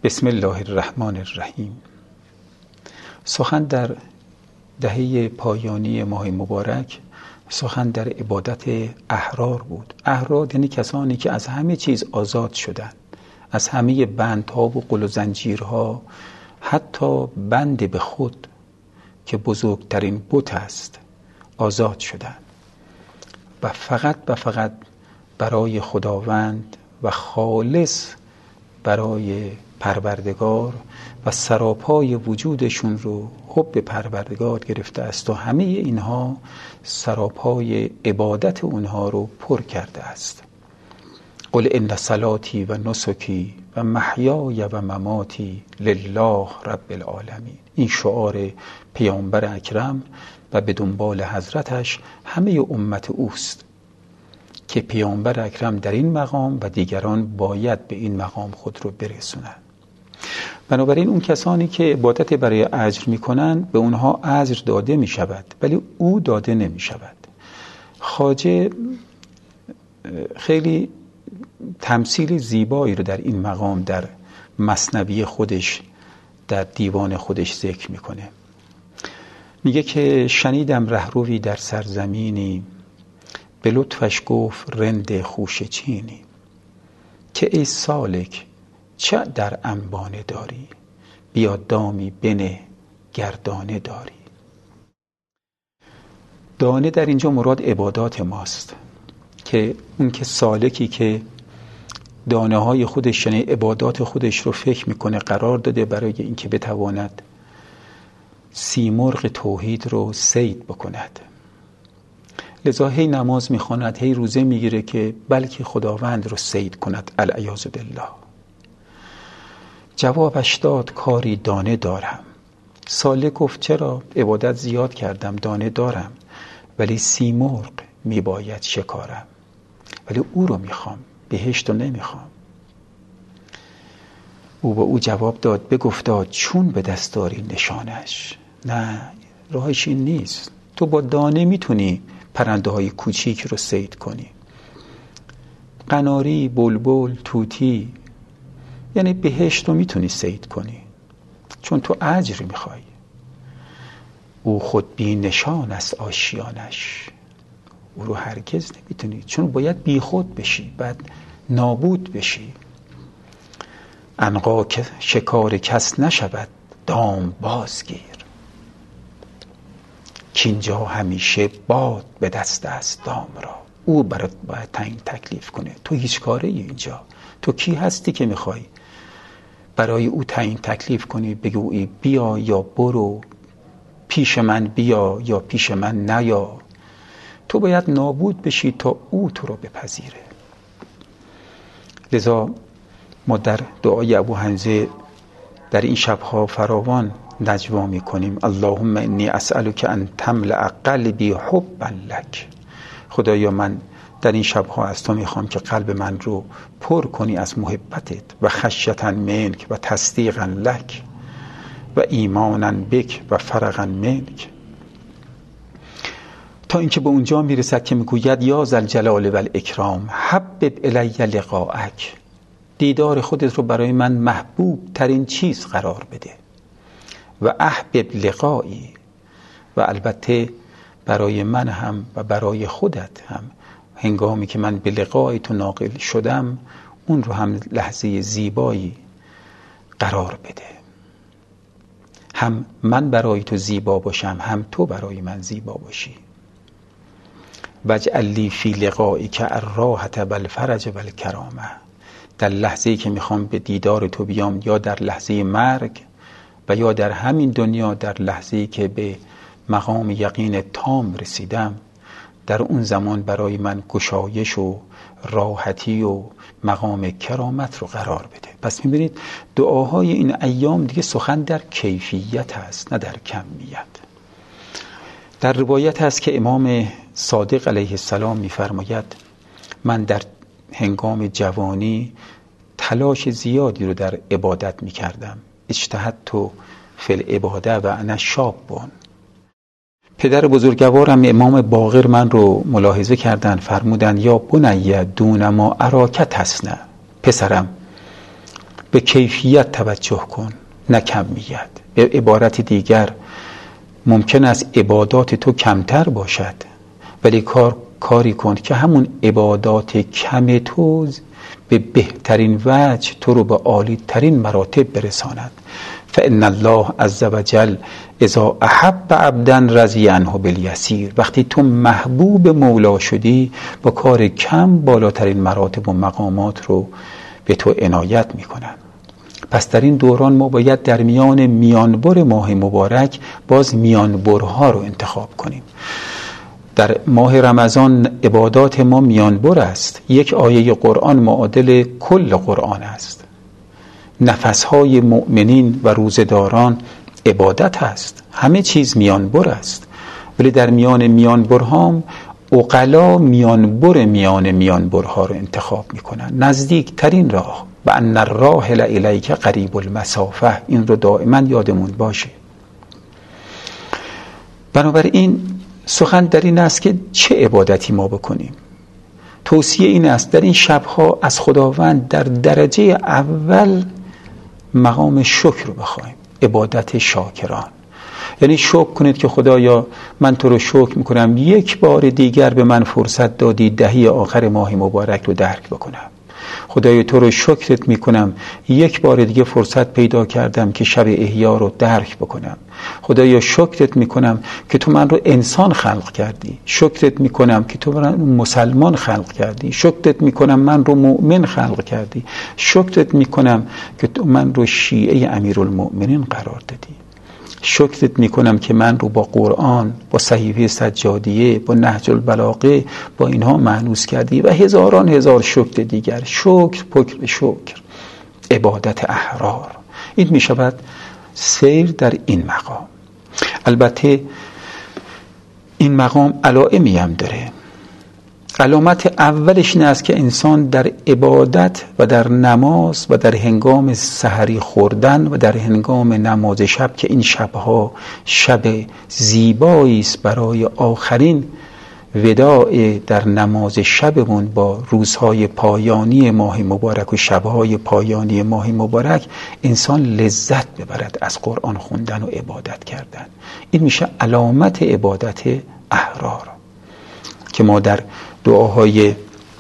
بسم الله الرحمن الرحیم. سخن در دهه پایانی ماه مبارک سخن در عبادت احرار بود. احرار یعنی کسانی که از همه چیز آزاد شدند، از همه بندها و قل و زنجیرها، حتی بند به خود که بزرگترین بت است آزاد شدند و فقط برای خداوند و خالص برای پروردگار و سراپای وجودشون رو حب پروردگار گرفته است و همه اینها سراپای عبادت اونها رو پر کرده است. قل ان صلاتی و نسکی و محیای و مماتی لله رب العالمین. این شعار پیامبر اکرم و به دنبال حضرتش همه امت اوست که پیامبر اکرم در این مقام و دیگران باید به این مقام خود رو برسونند. بنابراین اون کسانی که عبادت برای اجر میکنن به اونها اجر داده میشود، ولی او داده نمیشود. خواجه خیلی تمثیل زیبایی رو در این مقام در مثنوی خودش در دیوان خودش ذکر میکنه. میگه که شنیدم رهروی در سرزمینی، به لطفش گفت رند خوشه چینی، که ای سالک چه در انبانه داری، بیا دامی بنه گردانه داری. دانه در اینجا مراد عبادات ماست، که اون که سالکی که دانه های خودش یعنی عبادات خودش رو فکر میکنه قرار داده برای اینکه بتواند سیمرغ توحید رو صید بکند. لذا هی نماز میخواند، هی روزه میگیره که بلکه خداوند رو صید کند. العیاذ بالله. جوابش داد کاری دانه دارم. سالک گفت چرا؟ عبادت زیاد کردم، دانه دارم، ولی سیمرغ میباید شکارم، ولی او رو میخوام، بهشت رو نمیخوام. او با او جواب داد بگفتا چون به دست داری نشانش. نه، راهش این نیست. تو با دانه میتونی پرنده های کوچیک رو صید کنی، قناری، بلبل، طوطی، یعنی بهشت رو میتونی صید کنی، چون تو اجر میخوای. او خود بی نشان است آشیانش. او رو هرگز نمیتونی، چون باید بی خود بشی، بعد نابود بشی. عنقا که شکار کس نشود دام بازگیر، که اینجا همیشه باد به دست است دام را. او برات باید تعیین تکلیف کنه. تو هیچ کاره اینجا. تو کی هستی که میخوای برای او تعیین تکلیف کنی، بگویی بیا یا برو، پیش من بیا یا پیش من نیا. تو باید نابود بشی تا او تو رو بپذیره. لذا ما در دعای ابو حمزه در این شبها فراوان نجوا میکنیم اللهم انی اسألک ان تملأ قلبی حبا لک. خدایا من در این شبها از تو میخوام که قلب من رو پر کنی از محبتت و خشیتا منک و تصدیقا لک و ایمانا بک و فرغا منک، تا اینکه به اونجا میرسد که میگوید یا ذا الجلال و الاکرام حبب الی لقاءک. دیدار خودت رو برای من محبوب ترین چیز قرار بده. و احبب لقایی، و البته برای من هم و برای خودت هم هنگامی که من به لقای تو ناقل شدم اون رو هم لحظه زیبایی قرار بده. هم من برای تو زیبا باشم، هم تو برای من زیبا باشی. واجعل لی فی لقائک الراحة و الفرج و الکرامه. در لحظه‌ای که میخوام به دیدار تو بیام، یا در لحظه مرگ و یا در همین دنیا، در لحظه‌ای که به مقام یقین تام رسیدم، در اون زمان برای من گشایش و راحتی و مقام کرامت رو قرار بده. پس میبینید دعاهای این ایام دیگه سخن در کیفیت هست نه در کمیت. در روایت هست که امام صادق علیه السلام میفرماید من در هنگام جوانی تلاش زیادی رو در عبادت میکردم. اجتهدت فی العباده و انا شابون. پدر بزرگوارم امام باقر من رو ملاحظه کردن، فرمودن یا بنی دون ما اراک تصنع. پسرم به کیفیت توجه کن نه کمیت. به عبارت دیگر ممکن است عبادات تو کمتر باشد ولی کاری کن که همون عبادات کم تو به بهترین وجه تو رو به عالی ترین مراتب برساند. فإن الله عز وجل اذا احب عبدا رضی عنه بالیسیر. وقتی تو محبوب مولا شدی با کار کم بالاترین مراتب و مقامات رو به تو عنایت میکنن. پس در این دوران ما باید در میانبر ماه مبارک باز میانبرها رو انتخاب کنیم. در ماه رمضان عبادات ما میانبر است. یک آیه قرآن معادل کل قرآن است. نفسهای مؤمنین و روزداران عبادت است. همه چیز میانبر است. ولی در میانبرها عقلا میانبرها رو انتخاب میکنن. نزدیک ترین راه و ان الراحل الیک قریب المسافه. این رو دائما یادمون باشه. بنابراین سخن در این است که چه عبادتی ما بکنیم. توصیه این است در این شبها از خداوند در درجه اول مقام شکر رو بخوایم. عبادت شاکران، یعنی شکر کنید که خدایا من تو رو شکر میکنم یک بار دیگر به من فرصت دادی دهه آخر ماه مبارک رو درک بکنم. خدایا تو رو شکرت میکنم یک بار دیگه فرصت پیدا کردم که شب احیا رو درک بکنم. خدایا شکرت میکنم که تو من رو انسان خلق کردی. شکرت میکنم که تو من رو مسلمان خلق کردی. شکرت میکنم من رو مؤمن خلق کردی. شکرت میکنم که تو من رو شیعه امیرالمؤمنین قرار دادی. شکرت میکنم که من رو با قرآن، با صحیفه سجادیه، با نهج البلاغه، با اینها مانوس کردی و هزاران هزار شکر دیگر. شکر پکر شکر، عبادت احرار. این میشود سیر در این مقام. البته این مقام علائمی هم داره. علامت اولش این است که انسان در عبادت و در نماز و در هنگام سحری خوردن و در هنگام نماز شب که این شبها شب زیبایی است برای آخرین وداع در نماز شبمون با روزهای پایانی ماه مبارک و شبهای پایانی ماه مبارک، انسان لذت ببرد از قرآن خوندن و عبادت کردن. این میشه علامت عبادت احرار که ما در دعاهای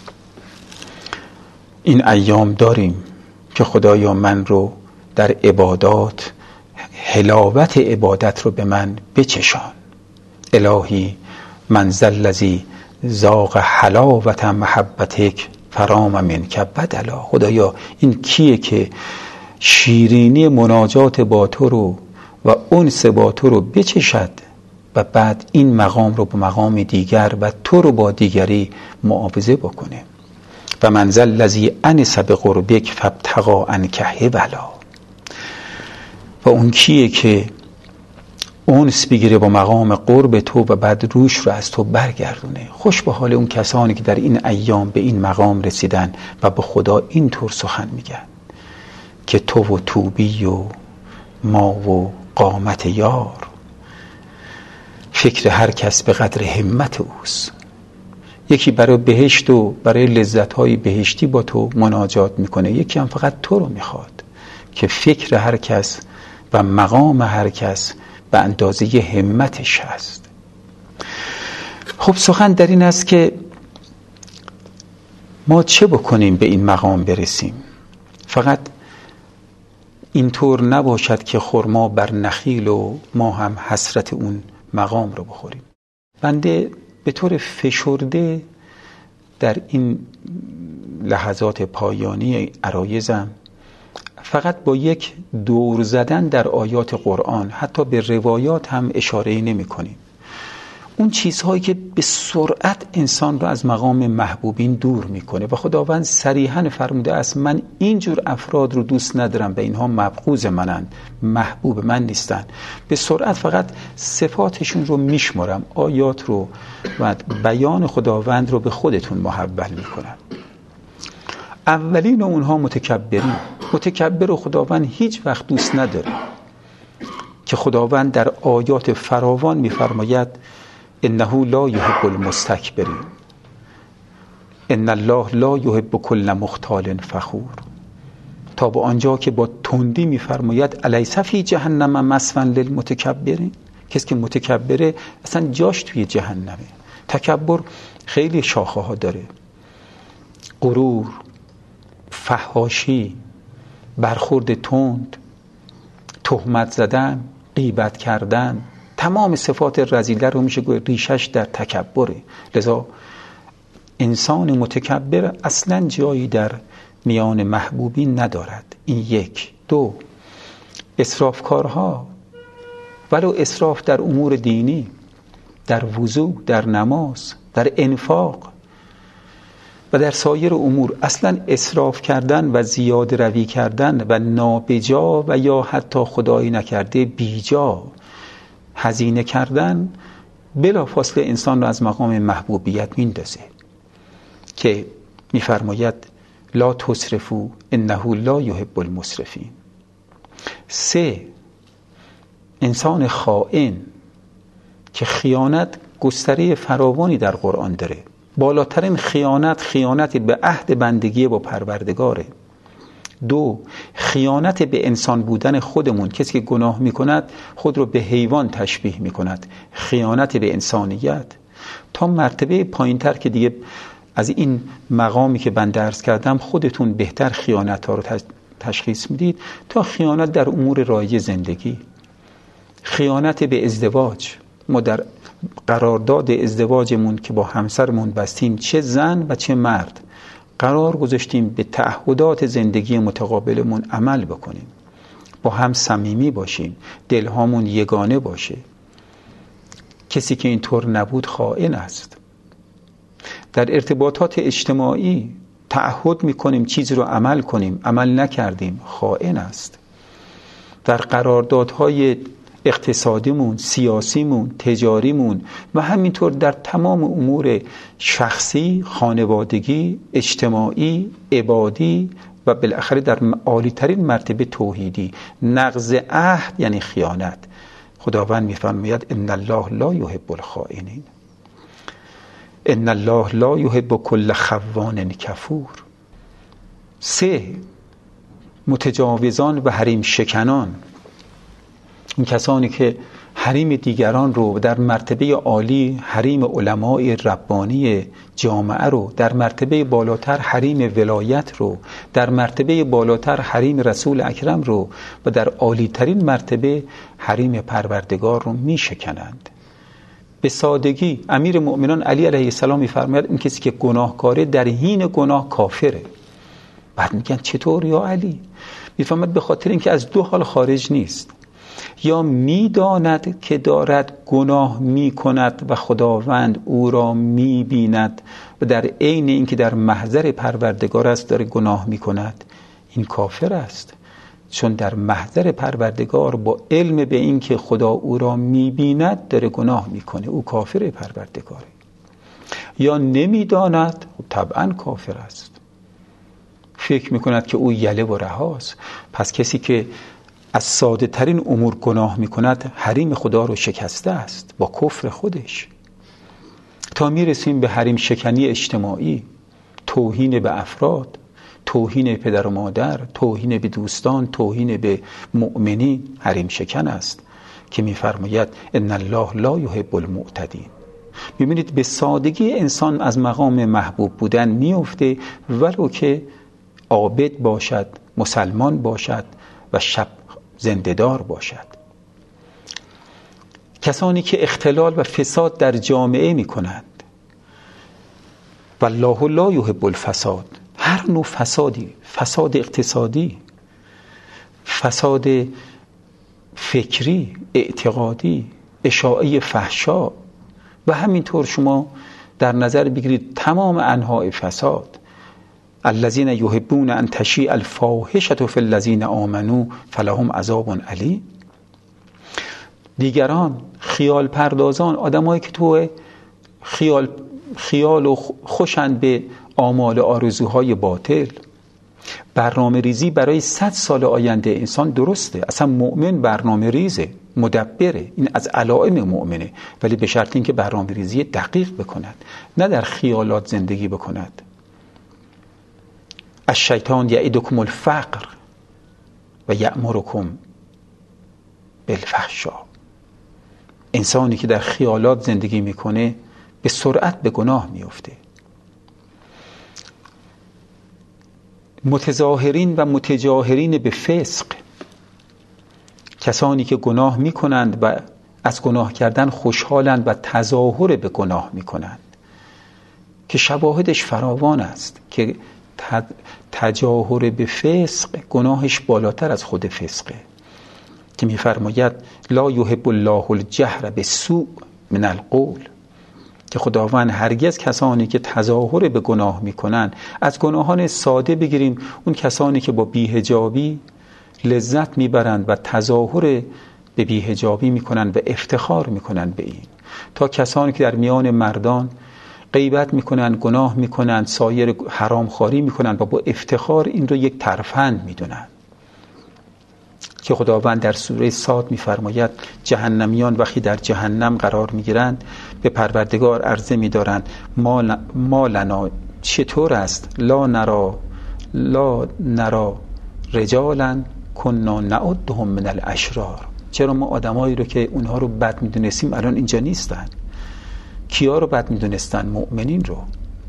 این ایام داریم که خدایا من رو در عبادات، حلاوت عبادت رو به من بچشان. الهی من ذا الذی ذاق حلاوت محبتک فرام منک بدلا. خدایا این کیه که شیرینی مناجات با تو رو و انس با تو رو بچشد و بعد این مقام رو با مقام دیگر و تو رو با دیگری معاوضه بکنه. و من ذا الذی انس بقربک فابتغى عنک حبلا. و اون کیه که اونس بگیره با مقام قرب تو و بعد روش رو از تو برگردونه. خوش به حال اون کسانی که در این ایام به این مقام رسیدن و به خدا اینطور سخن میگن که تو و توبی و ما و قامت یار، فکر هر کس به قدر همت اوست. یکی برای بهشت و برای لذت‌های بهشتی با تو مناجات میکنه، یکی هم فقط تو رو میخواد که فکر هر کس و مقام هر کس به اندازه همتش هست. خب سخن در این است که ما چه بکنیم به این مقام برسیم. فقط اینطور نباشد که خرما بر نخیل و ما هم حسرت اون مقام رو بخوریم. بنده به طور فشرده در این لحظات پایانی عرایزم فقط با یک دور زدن در آیات قرآن، حتی به روایات هم اشاره نمی کنیم. اون چیزهایی که به سرعت انسان رو از مقام محبوبین دور میکنه و خداوند صریحاً فرموده است من اینجور افراد رو دوست ندارم و اینها مبغوض منن، محبوب من نیستن. به سرعت فقط صفاتشون رو میشمارم، آیات رو و بیان خداوند رو به خودتون محول میکنم. اولین اونها متکبرین. متکبر و خداوند هیچ وقت دوست نداره که خداوند در آیات فراوان میفرماید انه لا یحب المستکبرین، ان الله لا یحب کل مختال فخور. تا به آنجا که با تندی میفرماید الیس فی جهنم مثوی للمتکبرین، کسی که متکبره اصلا جاش توی جهنمه. تکبر خیلی شاخه ها داره، غرور، فحاشی، برخورد تند، تهمت زدن، غیبت کردن، تمام صفات رذیله رو میشه گفت ریشش در تکبره. لذا انسان متکبر اصلا جایی در میان محبوبین ندارد. این یک. دو، اسرافکارها، ولو اسراف در امور دینی، در وضو، در نماز، در انفاق و در سایر امور، اصلا اسراف کردن و زیاده روی کردن و نابجا و یا حتی خدایی نکرده بیجا هزینه کردن بلافاصله انسان را از مقام محبوبیت میندازه که میفرماید لا تسرفوا انه لا یحب المسرفین. سه، انسان خائن که خیانت گستره فراوانی در قرآن داره. بالاترین خیانت به عهد بندگی با پروردگاره. دو، خیانت به انسان بودن خودمون، کسی که گناه میکند خود رو به حیوان تشبیه میکند، خیانت به انسانیت. تا مرتبه پایینتر که دیگه از این مقامی که من درس کردم خودتون بهتر خیانت ها رو تشخیص میدید، تا خیانت در امور رایج زندگی، خیانت به ازدواج. ما در قرارداد ازدواجمون که با همسرمون بستیم، چه زن و چه مرد، قرار گذاشتیم به تعهدات زندگی متقابلمون عمل بکنیم، با هم صمیمی باشیم، دلهامون یگانه باشه. کسی که اینطور نبود خائن است. در ارتباطات اجتماعی تعهد میکنیم چیزی رو عمل کنیم، عمل نکردیم، خائن است. در قراردادهای اقتصادیمون، سیاسیمون، تجاریمون و همینطور در تمام امور شخصی، خانوادگی، اجتماعی، عبادی و بالاخره در عالی ترین مرتبه توحیدی، نقض عهد یعنی خیانت. خداوند میفرماید ان الله لا یحب الخائنین، ان الله لا یحب کل خوان کفور. سه، متجاوزان و حریم شکنان، این کسانی که حریم دیگران رو در مرتبه عالی، حریم علمای ربانی جامعه رو، در مرتبه بالاتر حریم ولایت رو، در مرتبه بالاتر حریم رسول اکرم رو و در عالی ترین مرتبه حریم پروردگار رو می شکنند. به سادگی امیر مؤمنان علی علیه السلام می‌فرماید این کسی که گناهکاره در حین گناه کافره. بعد میگن چطور یا علی؟ می‌فرماید به خاطر اینکه از دو حال خارج نیست، یا میداند که دارد گناه میکند و خداوند او را میبیند و در عین اینکه در محضر پروردگار است داره گناه میکند، این کافر است. چون در محضر پروردگار با علم به این که خدا او را میبیند داره گناه میکنه، او کافر پروردگاره. یا نمیداند، طبعا کافر است، فکر میکند که او یله و رهاست. پس کسی که از ساده ترین امور گناه میکند حریم خدا رو شکسته است با کفر خودش. تا میرسیم به حریم شکنی اجتماعی، توهین به افراد، توهین به پدر و مادر، توهین به دوستان، توهین به مؤمنین، حریم شکن است که میفرماید ان الله لا یحب المعتدین. میبینید به سادگی انسان از مقام محبوب بودن میفته، ولو که عابد باشد، مسلمان باشد و شب زنده‌دار باشد. کسانی که اختلال و فساد در جامعه میکنند، والله لا یحب الفساد، هر نوع فسادی، فساد اقتصادی، فساد فکری، اعتقادی، اشاعه فحشا و همینطور شما در نظر بگیرید تمام انواع فساد. الذين يحبون ان تشيع الفاحشه في الذين آمنوا فلهم عذاب علیم. دیگران خیال پردازان، آدمایی که تو خیال و خوشند به آمال آرزوهای باطل. برنامه ریزی برای 100 سال آینده انسان درسته، اصلا مؤمن برنامه ریزه، مدبره، این از علائم مؤمنه، ولی به شرط اینکه برنامه ریزی دقیق بکند، نه در خیالات زندگی بکند. الشیطان یعدکم الفقر و یأمرکم بالفحشاء. انسانی که در خیالات زندگی میکنه به سرعت به گناه میفته. متظاهرین و متجاهرین به فسق، کسانی که گناه میکنند و از گناه کردن خوشحالند و تظاهر به گناه میکنند که شواهدش فراوان است که تجاهر به فسق گناهش بالاتر از خود فسقه، که میفرماید لا یحب الله الجهر بالسوء من القول، که خداوند هرگز کسانی که تظاهر به گناه میکنن، از گناهان ساده بگیریم اون کسانی که با بی‌حجابی لذت میبرند و تظاهر به بی‌حجابی میکنن و افتخار میکنن به این، تا کسانی که در میان مردان غیبت میکنن، گناه میکنن، سایر حرامخواری میکنن و با افتخار این رو یک ترفند میدونن، که خداوند در سوره صاد میفرماید جهنمیان وقتی در جهنم قرار میگیرند به پروردگار عرضه میدارند ما لنا، چطور است لا نرا رجالا کنا نعدهم من الاشرار، چرا ما آدمایی رو که اونها رو بد میدونستیم الان اینجا نیستن؟ کیا رو بد میدونستن؟ مؤمنین رو.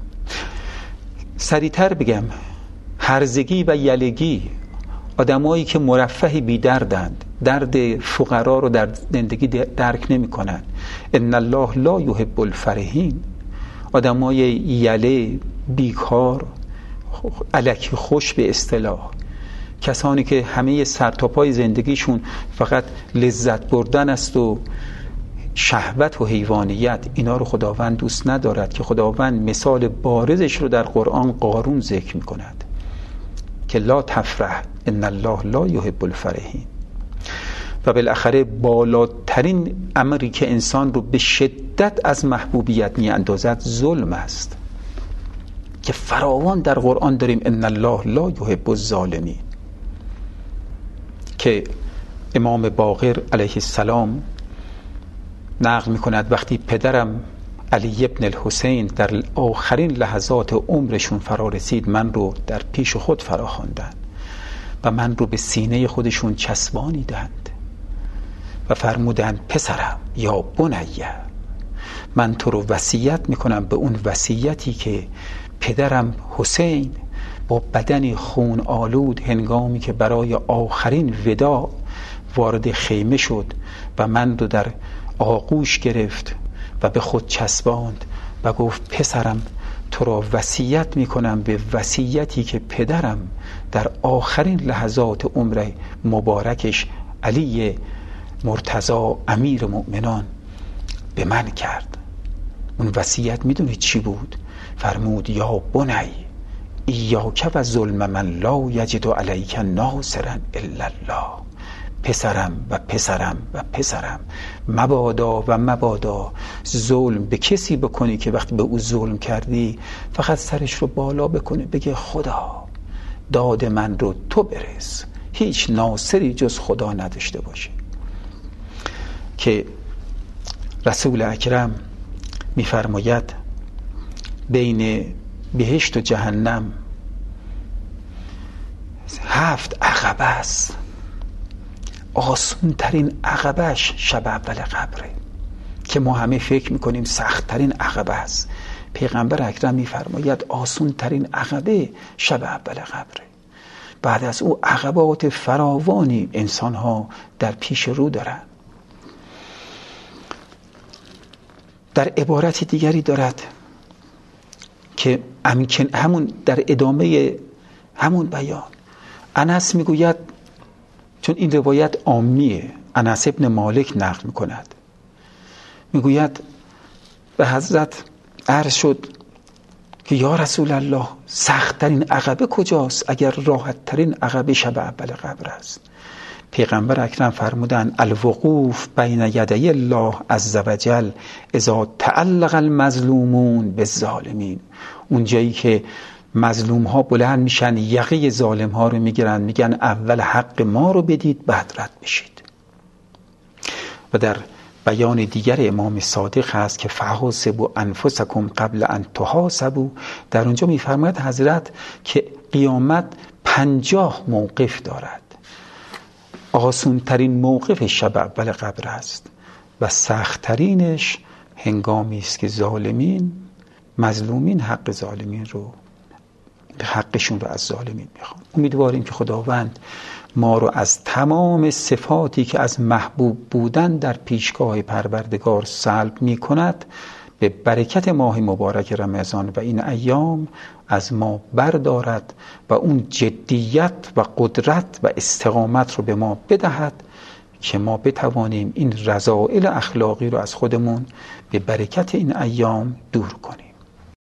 سریعتر بگم، هرزگی و یلگی، آدمایی که مرفه بی دردند، درد فقرا رو در زندگی درک نمی کنند. ان الله لا یحب الفرحین، آدمای یله، بیکار، الکی خوش به اصطلاح، کسانی که همه سر تا پای زندگیشون فقط لذت بردن است و شهوت و حیوانیت، اینا رو خداوند دوست ندارد، که خداوند مثال بارزش رو در قرآن قارون ذکر می کند که لا تفرح ان الله لا یحب الفرحین. و بالاخره بالاترین امری که انسان رو به شدت از محبوبیت می اندازد ظلم است، که فراوان در قرآن داریم ان الله لا یحب الظالمین، که امام باقر علیه السلام نقل می کند وقتی پدرم علی ابن الحسین در آخرین لحظات عمرشون فرا رسید، من رو در پیش خود فرا خواندند و من رو به سینه خودشون چسبانیدند و فرمودند پسرم یا بنیه، من تو رو وصیت میکنم به اون وصیتی که پدرم حسین با بدنی خون آلود هنگامی که برای آخرین وداع وارد خیمه شد و من رو در آغوش گرفت و به خود چسباند و گفت پسرم تو را وصیت میکنم به وصیتی که پدرم در آخرین لحظات عمر مبارکش علی مرتضی امیر مؤمنان به من کرد. اون وصیت میدونید چی بود؟ فرمود یا بنی ایاک و ظلم من لا یجد علیک ناصرا الا الله، پسرم و پسرم و پسرم، مبادا و مبادا ظلم به کسی بکنی که وقتی به او ظلم کردی فقط سرش رو بالا بکنه بگه خدا داد من رو تو برس، هیچ ناصری جز خدا نداشته باشه. که رسول اکرم میفرماید بین بهشت و جهنم 7 عقبه است، آسون ترین عقبهش شب اول قبره، که ما همه فکر میکنیم سخت ترین عقبه است. پیغمبر اکرم میفرماید آسون ترین عقبه شب اول قبره. بعد از او عقبات فراوانی انسان ها در پیش رو دارند. در عبارت دیگری دارد که همون در ادامه همون بیان انس میگوید، چون این روایت عامیه، انس ابن مالک نقل میکند، میگوید به حضرت عرض شد که یا رسول الله سخت‌ترین عقبه کجاست اگر راحت‌ترین عقبه شب اول قبر است؟ پیغمبر اکرم فرمودند الوقوف بین یدی الله عز وجل اذا تعلق المظلومون بالظالمین، اون جایی که مظلوم ها بلند میشن یقه ظالم ها رو میگیرن، میگن اول حق ما رو بدید بعد رد بشید. و در بیان دیگر امام صادق هست که فحاسبوا انفسکم قبل ان تحاسبوا، در اونجا میفرماید حضرت که قیامت 50 موقف دارد. آسونترین موقف شب اول قبر است و سختترینش هنگامی است که مظلومین حق ظالمین رو، حقشون رو از ظالمین میخوان. امیدواریم که خداوند ما رو از تمام صفاتی که از محبوب بودن در پیشگاه پروردگار سلب میکند به برکت ماه مبارک رمضان و این ایام از ما بردارد و اون جدیت و قدرت و استقامت رو به ما بدهد که ما بتوانیم این رذائل اخلاقی رو از خودمون به برکت این ایام دور کنیم.